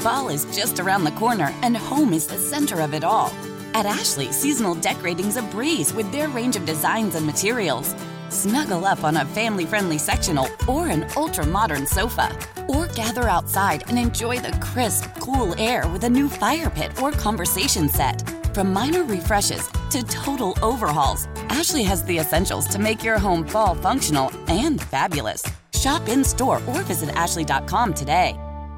Fall is just around the corner, and home is the center of it all. At Ashley, seasonal decorating's a breeze with their range of designs and materials. Snuggle up on a family-friendly sectional or an ultra-modern sofa. Or gather outside and enjoy the crisp, cool air with a new fire pit or conversation set. From minor refreshes to total overhauls, Ashley has the essentials to make your home fall functional and fabulous. Shop in-store or visit ashley.com today.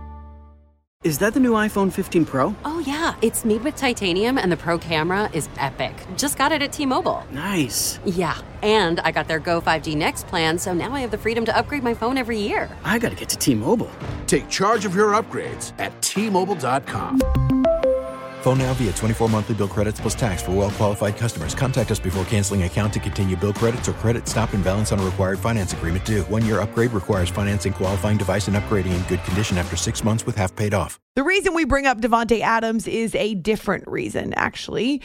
Is that the new iPhone 15 Pro? Oh, yeah. It's made with titanium, and the Pro camera is epic. Just got it at T-Mobile. Nice. Yeah, and I got their Go 5G Next plan, so now I have the freedom to upgrade my phone every year. I gotta get to T-Mobile. Take charge of your upgrades at T-Mobile.com. Phone now via 24 monthly bill credits plus tax for well-qualified customers. Contact us before canceling account to continue bill credits or credit stop and balance on a required finance agreement due. 1-year upgrade requires financing qualifying device and upgrading in good condition after 6 months with half paid off. The reason we bring up Davante Adams is a different reason, actually.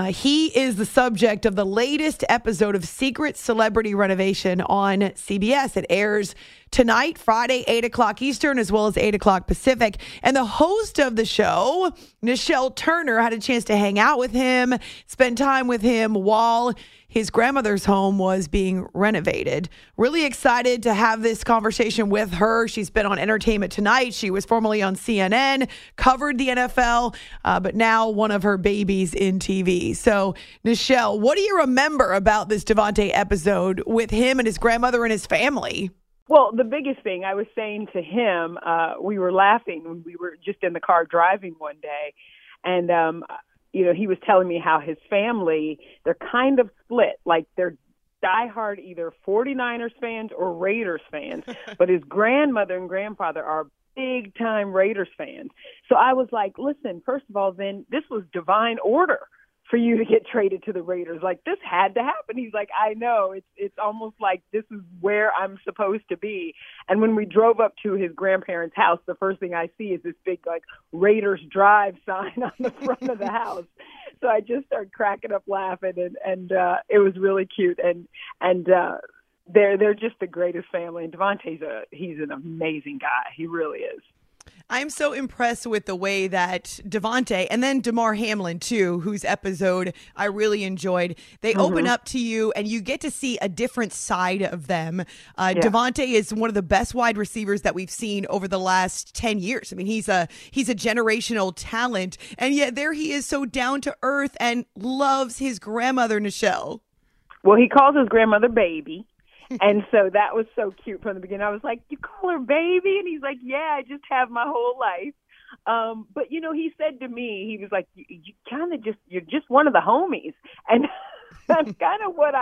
He is the subject of the latest episode of Secret Celebrity Renovation on CBS. It airs tonight, Friday, 8 o'clock Eastern, as well as 8 o'clock Pacific. And the host of the show, Nichelle Turner, had a chance to hang out with him, spend time with him while his grandmother's home was being renovated. Really excited to have this conversation with her. She's been on Entertainment Tonight. She was formerly on CNN, covered the NFL, but now one of her babies in TV. So, Nichelle, what do you remember about this Davante episode with him and his grandmother and his family? Well, the biggest thing I was saying to him, we were laughing when we were just in the car driving one day, and he was telling me how his family, they're kind of split. Like, they're diehard either 49ers fans or Raiders fans, but his grandmother and grandfather are big-time Raiders fans. So I was like, listen, first of all, then this was divine order for you to get traded to the Raiders. Like, this had to happen. He's like, I know. It's almost like this is where I'm supposed to be. And when we drove up to his grandparents' house, the first thing I see is this big, like, Raiders Drive sign on the front of the house. So I just started cracking up laughing, and it was really cute. And they're just the greatest family. And Davante's he's an amazing guy. He really is. I'm so impressed with the way that Davante and then Damar Hamlin, too, whose episode I really enjoyed. They open up to you and you get to see a different side of them. Davante is one of the best wide receivers that we've seen over the last 10 years. I mean, he's a generational talent. And yet there he is, so down to earth and loves his grandmother, Nichelle. Well, he calls his grandmother baby. And so that was so cute from the beginning. I was like, you call her baby? And he's like, yeah, I just have my whole life. But, he said to me, he was like, you kind of you're just one of the homies. And that's kind of what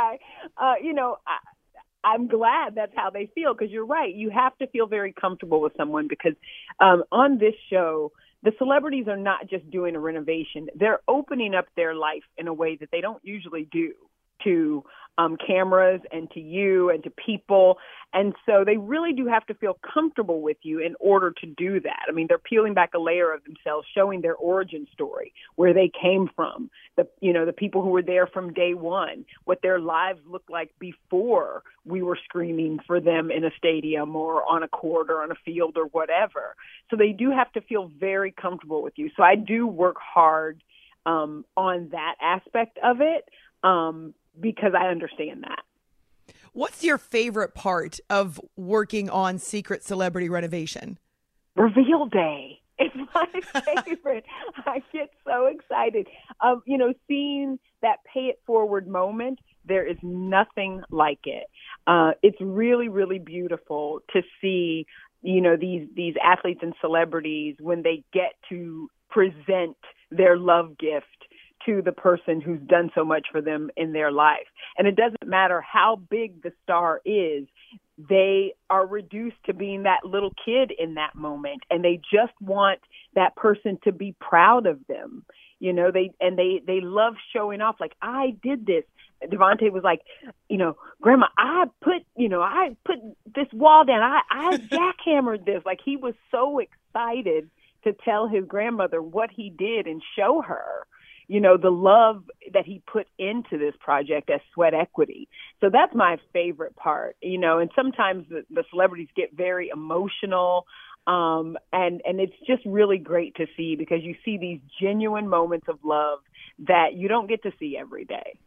I'm glad that's how they feel, because you're right. You have to feel very comfortable with someone because on this show, the celebrities are not just doing a renovation. They're opening up their life in a way that they don't usually do to cameras and to you and to people. And so they really do have to feel comfortable with you in order to do that. I mean, they're peeling back a layer of themselves, showing their origin story, where they came from, the people who were there from day one, what their lives looked like before we were screaming for them in a stadium or on a court or on a field or whatever. So they do have to feel very comfortable with you. So I do work hard on that aspect of it. Because I understand that. What's your favorite part of working on Secret Celebrity Renovation? Reveal day. It's my favorite. I get so excited. Seeing that pay it forward moment, there is nothing like it. It's really, really beautiful to see, these athletes and celebrities when they get to present their love gift to the person who's done so much for them in their life. And it doesn't matter how big the star is, they are reduced to being that little kid in that moment. And they just want that person to be proud of them. They love showing off, like, I did this. Davante was like, Grandma, I put this wall down. I jackhammered this. Like, he was so excited to tell his grandmother what he did and show her, the love that he put into this project as sweat equity. So that's my favorite part, and sometimes the celebrities get very emotional. And it's just really great to see because you see these genuine moments of love that you don't get to see every day.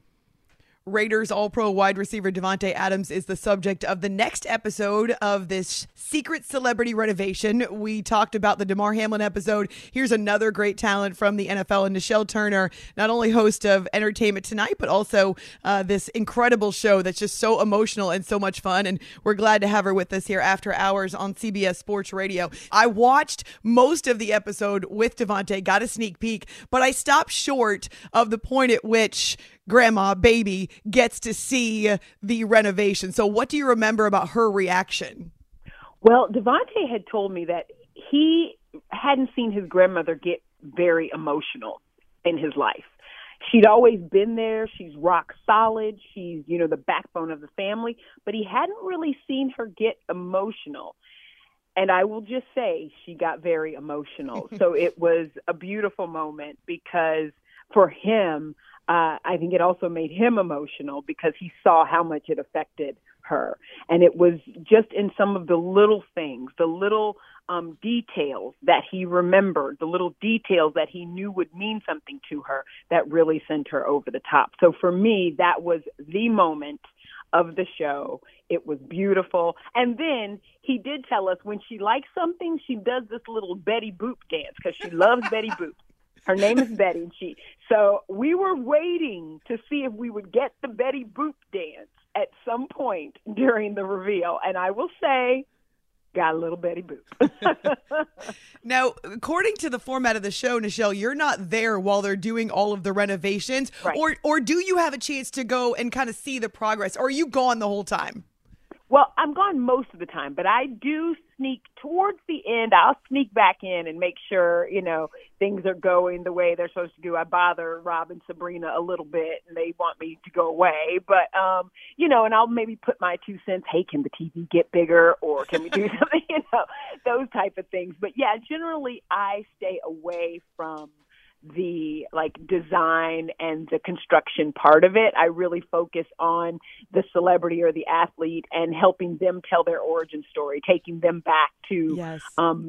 Raiders All-Pro wide receiver Davante Adams is the subject of the next episode of this secret celebrity renovation. We talked about the Damar Hamlin episode. Here's another great talent from the NFL, and Nichelle Turner, not only host of Entertainment Tonight, but also this incredible show that's just so emotional and so much fun. And we're glad to have her with us here after hours on CBS Sports Radio. I watched most of the episode with Davante, got a sneak peek, but I stopped short of the point at which Grandma Baby gets to see the renovation. So what do you remember about her reaction? Well, Davante had told me that he hadn't seen his grandmother get very emotional in his life. She'd always been there. She's rock solid. She's, the backbone of the family. But he hadn't really seen her get emotional. And I will just say she got very emotional. So it was a beautiful moment because for him, I think it also made him emotional because he saw how much it affected her. And it was just in some of the little things, the little details that he remembered, the little details that he knew would mean something to her that really sent her over the top. So for me, that was the moment of the show. It was beautiful. And then he did tell us when she likes something, she does this little Betty Boop dance because she loves Betty Boop. Her name is Betty. So we were waiting to see if we would get the Betty Boop dance at some point during the reveal. And I will say, got a little Betty Boop. Now, according to the format of the show, Nichelle, you're not there while they're doing all of the renovations. Right. Or do you have a chance to go and kind of see the progress? Or are you gone the whole time? Well, I'm gone most of the time, but I do sneak towards the end. I'll sneak back in and make sure, things are going the way they're supposed to go. I bother Rob and Sabrina a little bit, and they want me to go away. But, and I'll maybe put my 2 cents, hey, can the TV get bigger or can we do something, those type of things. But, yeah, generally I stay away from the design and the construction part of it. I really focus on the celebrity or the athlete and helping them tell their origin story, taking them back to, yes.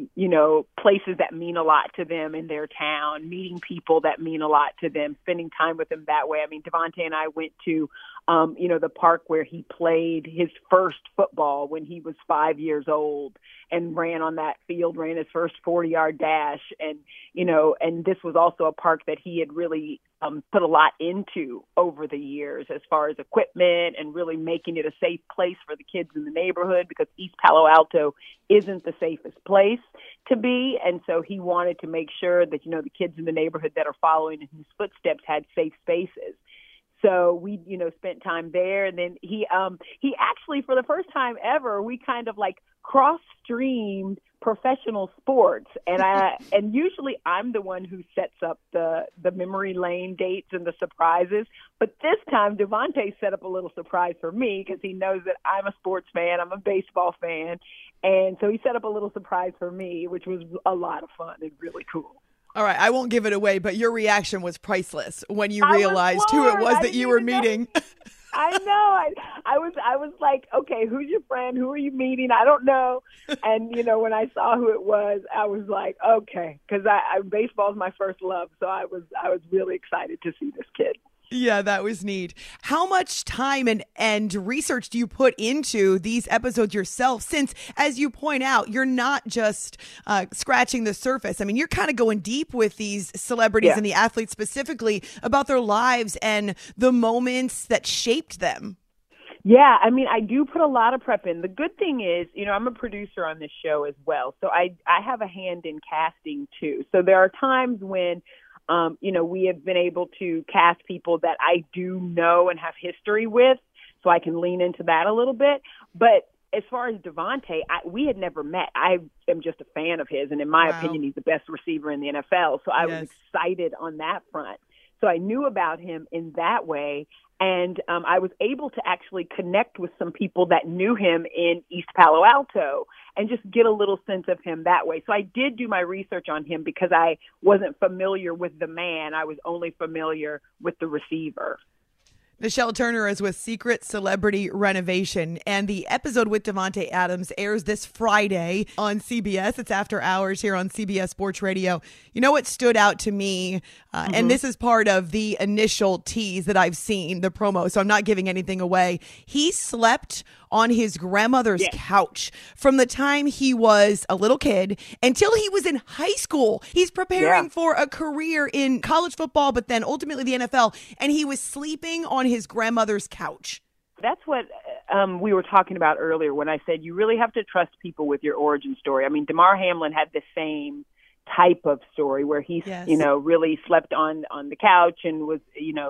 Places that mean a lot to them in their town, meeting people that mean a lot to them, spending time with them that way. I mean, Davante and I went to, the park where he played his first football when he was 5 years old and ran on that field, ran his first 40-yard dash. And, and this was also a park that he had really put a lot into over the years as far as equipment and really making it a safe place for the kids in the neighborhood because East Palo Alto isn't the safest place to be. And so he wanted to make sure that, the kids in the neighborhood that are following in his footsteps had safe spaces. So we, spent time there. And then he actually, for the first time ever, we kind of cross-streamed professional sports. And usually I'm the one who sets up the memory lane dates and the surprises. But this time Davante set up a little surprise for me because he knows that I'm a sports fan. I'm a baseball fan. And so he set up a little surprise for me, which was a lot of fun and really cool. All right, I won't give it away, but your reaction was priceless when you realized who it was that you were meeting. I know. I was like, okay, who's your friend? Who are you meeting? I don't know. And, when I saw who it was, I was like, okay, because baseball is my first love. So I was really excited to see this kid. Yeah, that was neat. How much time and research do you put into these episodes yourself? Since, as you point out, you're not just scratching the surface. I mean, you're kind of going deep with these celebrities and the athletes specifically about their lives and the moments that shaped them. Yeah, I mean, I do put a lot of prep in. The good thing is, I'm a producer on this show as well. So I have a hand in casting too. So there are times when we have been able to cast people that I do know and have history with, so I can lean into that a little bit. But as far as Davante, we had never met. I am just a fan of his, and in my opinion, he's the best receiver in the NFL. So I was excited on that front. So I knew about him in that way, and I was able to actually connect with some people that knew him in East Palo Alto and just get a little sense of him that way. So I did do my research on him because I wasn't familiar with the man. I was only familiar with the receiver. Nichelle Turner is with Secret Celebrity Renovation, and the episode with Davante Adams airs this Friday on CBS. It's after hours here on CBS Sports Radio. You know what stood out to me, and this is part of the initial tease that I've seen, the promo, so I'm not giving anything away. He slept on his grandmother's couch from the time he was a little kid until he was in high school. He's preparing for a career in college football, but then ultimately the NFL, and he was sleeping on his grandmother's couch. That's what we were talking about earlier when I said you really have to trust people with your origin story. I mean, Damar Hamlin had the same type of story where he, really slept on the couch and was,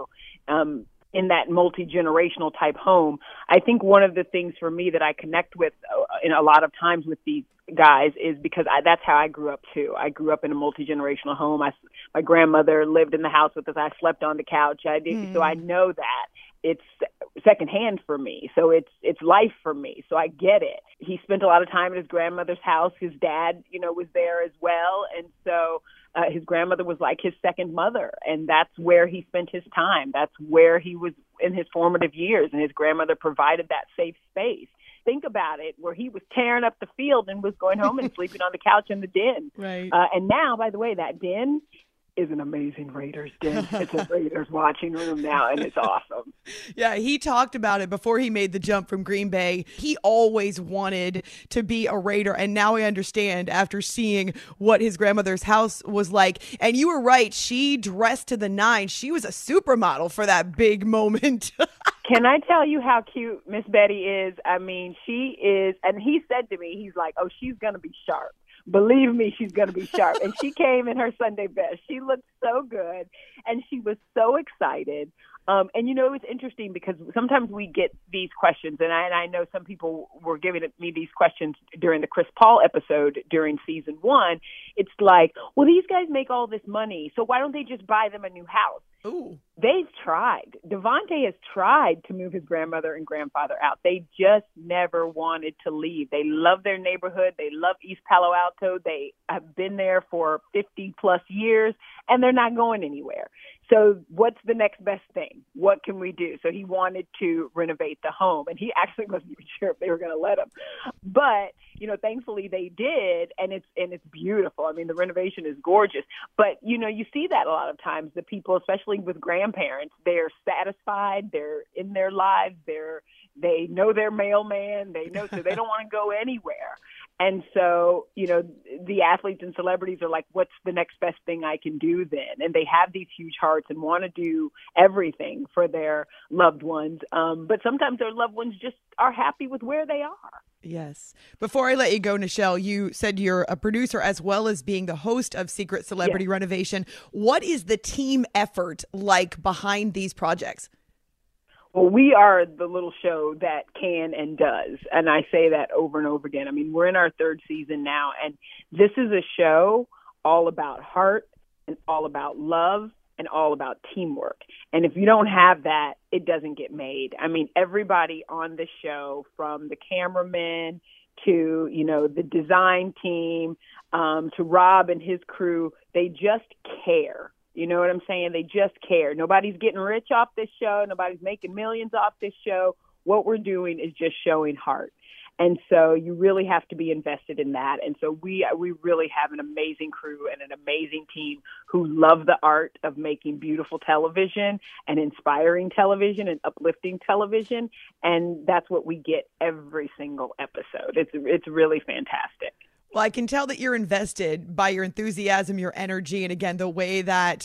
in that multi-generational type home. I think one of the things for me that I connect with in a lot of times with these guys is because that's how I grew up too. I grew up in a multi-generational home. My grandmother lived in the house with us. I slept on the couch. So I know that it's secondhand for me. So it's life for me. So I get it. He spent a lot of time at his grandmother's house. His dad, was there as well. And so his grandmother was like his second mother, and that's where he spent his time. That's where he was in his formative years, and his grandmother provided that safe space. Think about it, where he was tearing up the field and was going home and sleeping on the couch in the den. Right. And now, by the way, that den is an amazing Raiders den. It's a Raiders watching room now, and it's awesome. Yeah, he talked about it before he made the jump from Green Bay. He always wanted to be a Raider, and now I understand after seeing what his grandmother's house was like. And you were right, she dressed to the nines. She was a supermodel for that big moment. Can I tell you how cute Miss Betty is? I mean, she is, and he said to me, he's like, oh, she's going to be sharp. Believe me, she's going to be sharp. And she came in her Sunday best. She looked so good, and she was so excited. And, it was interesting because sometimes we get these questions, and I know some people were giving me these questions during the Chris Paul episode during season 1. It's like, well, these guys make all this money, so why don't they just buy them a new house? Ooh. They've tried. Davante has tried to move his grandmother and grandfather out. They just never wanted to leave. They love their neighborhood. They love East Palo Alto. They have been there for 50-plus years, and they're not going anywhere. So what's the next best thing? What can we do? So he wanted to renovate the home, and he actually wasn't even sure if they were going to let him. But, thankfully they did, and it's beautiful. I mean, the renovation is gorgeous. But, you see that a lot of times. The people, especially with grandparents, they're satisfied. They're in their lives. They know their mailman. So they don't want to go anywhere. And so, the athletes and celebrities are like, what's the next best thing I can do then? And they have these huge hearts and want to do everything for their loved ones. But sometimes their loved ones just are happy with where they are. Yes. Before I let you go, Nichelle, you said you're a producer as well as being the host of Secret Celebrity Renovation. What is the team effort like behind these projects? Well, we are the little show that can and does, and I say that over and over again. I mean, we're in our 3rd season now, and this is a show all about heart and all about love and all about teamwork. And if you don't have that, it doesn't get made. I mean, everybody on the show, from the cameraman to, the design team, to Rob and his crew, they just care. You know what I'm saying? They just care. Nobody's getting rich off this show. Nobody's making millions off this show. What we're doing is just showing heart. And so you really have to be invested in that. And so we really have an amazing crew and an amazing team who love the art of making beautiful television and inspiring television and uplifting television. And that's what we get every single episode. It's really fantastic. Well, I can tell that you're invested by your enthusiasm, your energy, and again, the way that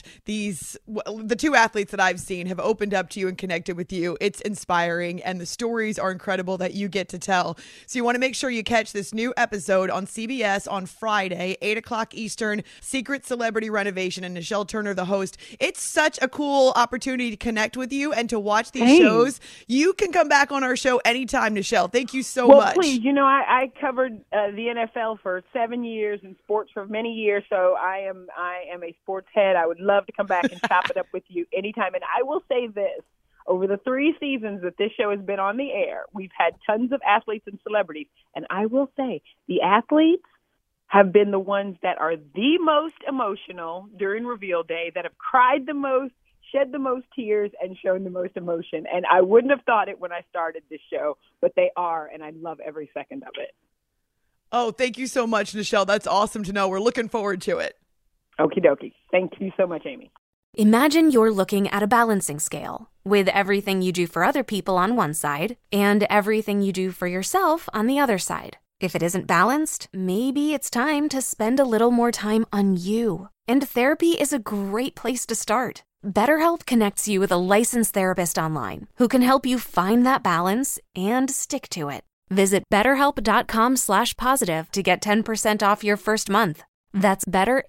the 2 athletes that I've seen have opened up to you and connected with you. It's inspiring, and the stories are incredible that you get to tell. So you want to make sure you catch this new episode on CBS on Friday, 8 o'clock Eastern, Secret Celebrity Renovation, and Nichelle Turner, the host. It's such a cool opportunity to connect with you and to watch these shows. You can come back on our show anytime, Nichelle. Thank you so much. Well, please, I covered the NFL for 7 years and sports for many years, so I am a sports head. I would love to come back and chop it up with you anytime. And I will say this, over the 3 seasons that this show has been on the air, we've had tons of athletes and celebrities, and I will say the athletes have been the ones that are the most emotional during reveal day, that have cried the most, shed the most tears and shown the most emotion. And I wouldn't have thought it when I started this show, but they are, and I love every second of it. Oh, thank you so much, Nichelle. That's awesome to know. We're looking forward to it. Okie dokie. Thank you so much, Amy. Imagine you're looking at a balancing scale with everything you do for other people on one side and everything you do for yourself on the other side. If it isn't balanced, maybe it's time to spend a little more time on you. And therapy is a great place to start. BetterHelp connects you with a licensed therapist online who can help you find that balance and stick to it. Visit BetterHelp.com/positive to get 10% off your first month. That's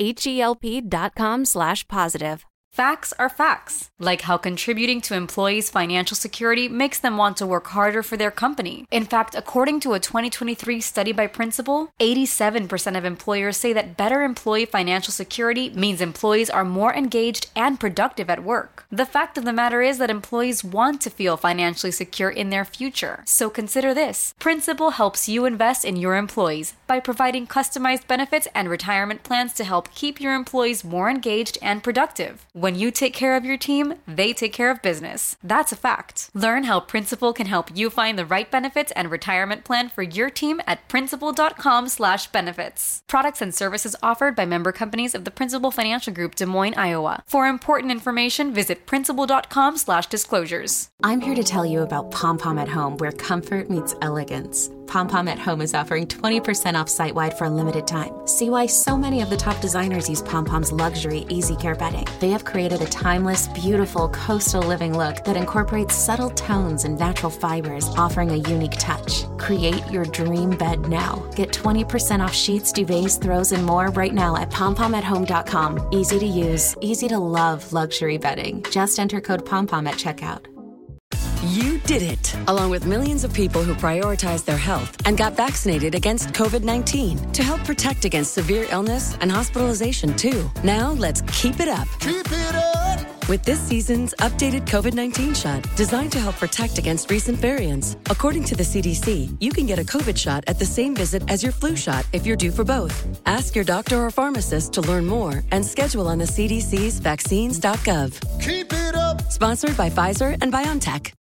BetterHelp.com/positive. Facts are facts, like how contributing to employees' financial security makes them want to work harder for their company. In fact, according to a 2023 study by Principal, 87% of employers say that better employee financial security means employees are more engaged and productive at work. The fact of the matter is that employees want to feel financially secure in their future. So consider this. Principal helps you invest in your employees by providing customized benefits and retirement plans to help keep your employees more engaged and productive. When you take care of your team, they take care of business. That's a fact. Learn how Principal can help you find the right benefits and retirement plan for your team at Principal.com/benefits. Products and services offered by member companies of the Principal Financial Group, Des Moines, Iowa. For important information, visit Principal.com/disclosures. I'm here to tell you about Pom Pom at Home, where comfort meets elegance. Pom Pom at Home is offering 20% off site-wide for a limited time. See why so many of the top designers use Pom Pom's luxury Easy Care bedding. They have created a timeless, beautiful coastal living look that incorporates subtle tones and natural fibers, offering a unique touch. Create your dream bed now. Get 20% off sheets, duvets, throws, and more right now at pompomathome.com. Easy to use, easy to love luxury bedding. Just enter code POMPOM at checkout. You did it, along with millions of people who prioritized their health and got vaccinated against COVID-19 to help protect against severe illness and hospitalization, too. Now, let's keep it up. Keep it up! With this season's updated COVID-19 shot, designed to help protect against recent variants. According to the CDC, you can get a COVID shot at the same visit as your flu shot if you're due for both. Ask your doctor or pharmacist to learn more and schedule on the CDC's vaccines.gov. Keep it up! Sponsored by Pfizer and BioNTech.